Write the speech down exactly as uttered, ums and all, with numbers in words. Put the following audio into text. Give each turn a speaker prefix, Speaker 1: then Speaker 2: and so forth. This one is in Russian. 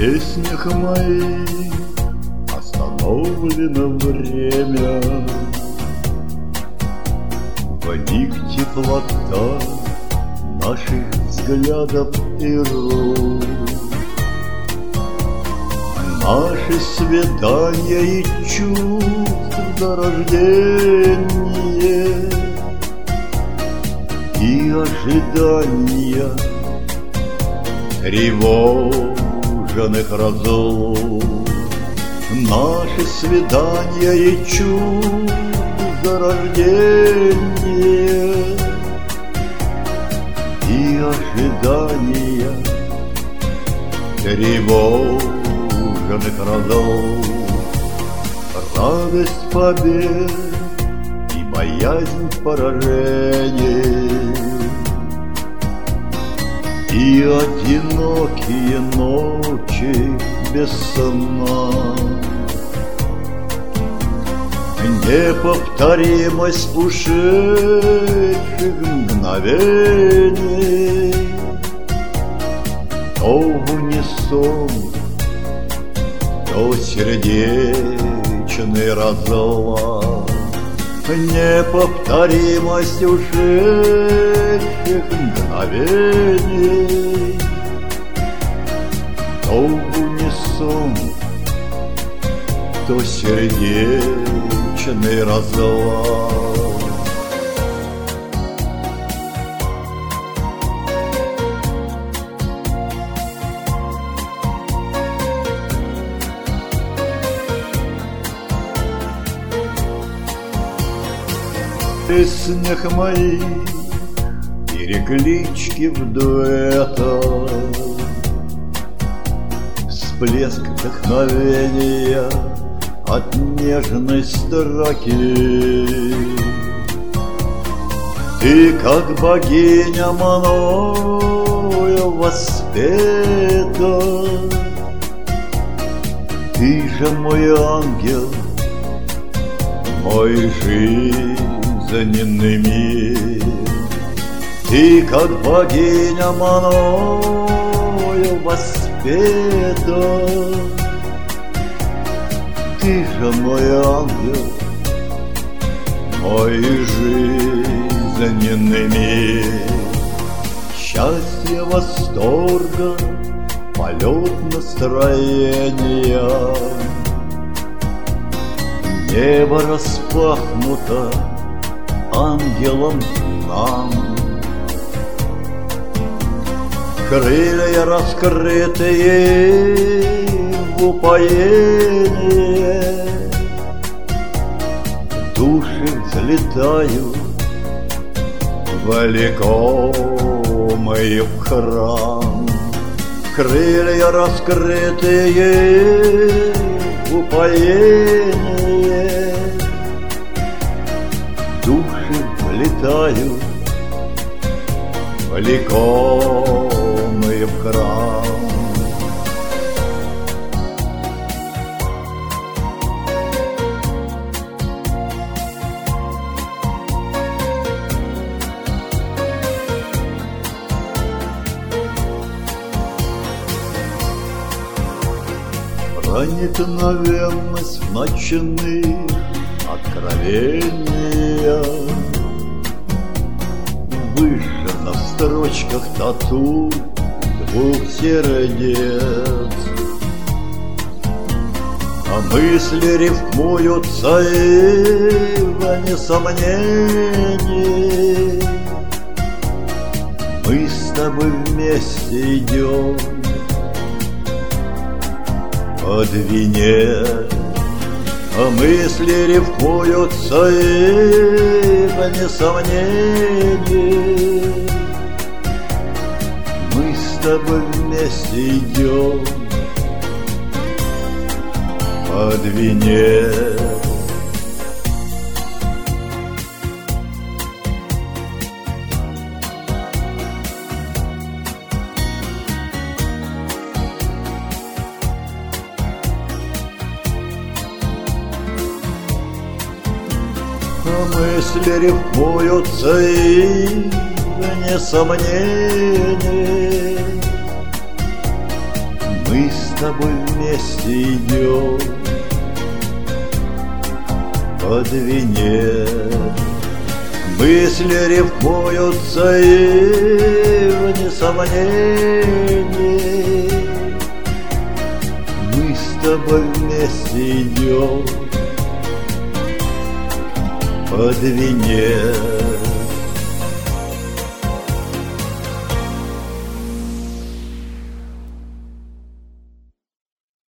Speaker 1: песнях моих остановлено время, в них теплота наших взглядов и рук. Наши свидания и чувств до рождения и ожидания тревоженных разлук. Наши свидания и чувств до рождения и ожидания тревоженных разлук. Радость побед и боязнь поражения и одинокие ночи без сна. Неповторимость ушедших мгновений, то в унисон, то сердечный разлад. Неповторимость ушедших мгновений, то в унисон, то сердечный разлад. В песнях моих переклички в дуэтах, всплеск вдохновения от нежной строки. Ты, как богиня, мною воспета, ты же мой ангел, мой жизненный мир. Ты, как богиня, мною воспета, ты же мой ангел, мой жизненный мир. Счастье восторга, полет настроения, небо распахнуто ангелом нам. Крылья раскрытые в упоение, души взлетают влекомые в храм. Крылья раскрытые в упоение, души взлетают влекомые в храм. Проникновенность в ночные откровения выжжена в строчках тату двух сердец, а мысли рифмуются и в несомнении. Мы с тобой вместе идем под венец, а мысли рифмуются и в несомнении. Мы с тобой вместе идем под венец. Мысли рифмуются и в несомнении. Мы с тобой вместе идем под венец. Мысли рифмуются и вне сомнений. Мы с тобой вместе идем под венец.